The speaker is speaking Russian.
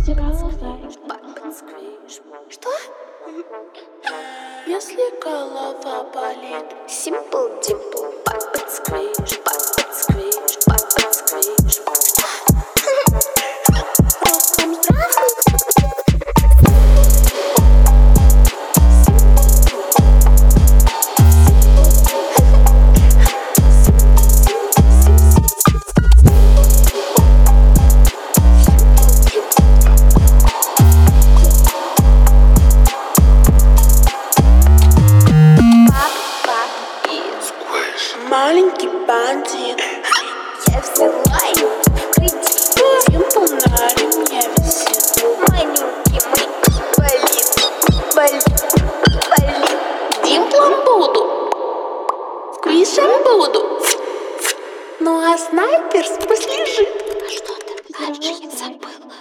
Стирала зайчик. Что? Если голова болит, Simple Dimple, Puppet Squish, Puppet Squish, Puppet Squish. ростом здравствуй. Маленький бандит, Я взяла ее в кредит. Димпл на ремне висит. Маленький мой болит. Димплом буду, сквишем буду. Ну а снайпер пусть лежит. А что ты? Раньше я забыл.